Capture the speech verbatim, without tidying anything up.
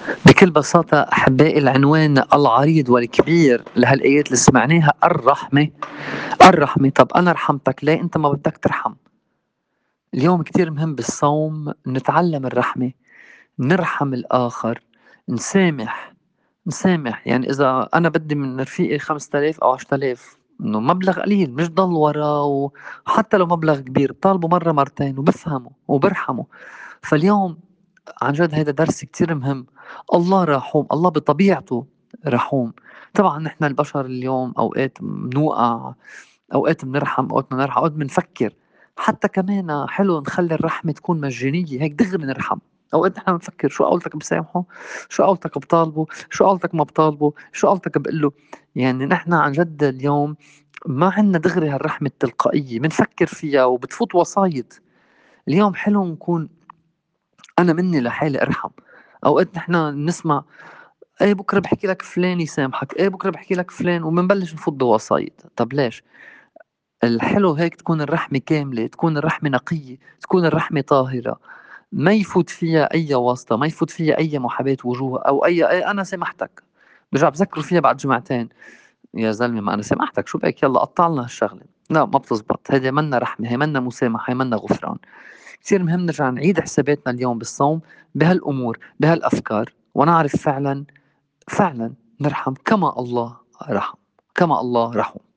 بكل بساطة أحبائي، العنوان العريض والكبير لهالآيات اللي سمعناها الرحمة. الرحمة، طب أنا رحمتك ليه أنت ما بدك ترحم؟ اليوم كتير مهم بالصوم نتعلم الرحمة، نرحم الآخر، نسامح. نسامح يعني إذا أنا بدي من رفيقي خمسة آلاف أو عشرة آلاف، إنه مبلغ قليل مش ضل وراه، وحتى لو مبلغ كبير بطالبه مرة مرتين وبفهمه وبرحمه. فاليوم عن جد هيدا درس كتير مهم. الله رحوم، الله بطبيعته رحوم. طبعا نحن البشر اليوم أوقات منوقع، أوقات بنرحم، أوقات بنرحم، أوقات بنفكر. حتى كمان حلو نخلي الرحمة تكون مجانية، هيك دغري نرحم. أوقات نحن بنفكر شو قولتك بسامحه، شو قولتك بطالبه، شو قولتك ما بطالبه، شو قولتك بقله. يعني نحن عن جد اليوم ما عنا دغري هالرحمة التلقائية، بنفكر فيها وبتفوت وسايط. اليوم حلو نكون أنا مني لحالي أرحم. أوقات نحن نسمع ايه بكره بحكي لك فلان يسامحك، ايه بكره بحكي لك فلان، وبنبلش نفوت بوسايط. طب ليش؟ الحلو هيك تكون الرحمة كاملة، تكون الرحمة نقية، تكون الرحمة طاهرة، ما يفوت فيها أي واسطة، ما يفوت فيها أي محاباة وجوه أو أي, أي أنا سامحتك. برجع بذكروا فيها بعد جمعتين، يا زلمة ما أنا سامحتك، شو بك يلا قطع لنا هالشغلة. لا، ما بتزبط، هيدي منا رحمة، هي منا مسامحة، هي منا غفران. كثير مهم نرجع نعيد حساباتنا اليوم بالصوم بهالأمور، بهالأفكار، ونعرف فعلا فعلا نرحم كما الله رحم، كما الله رحم.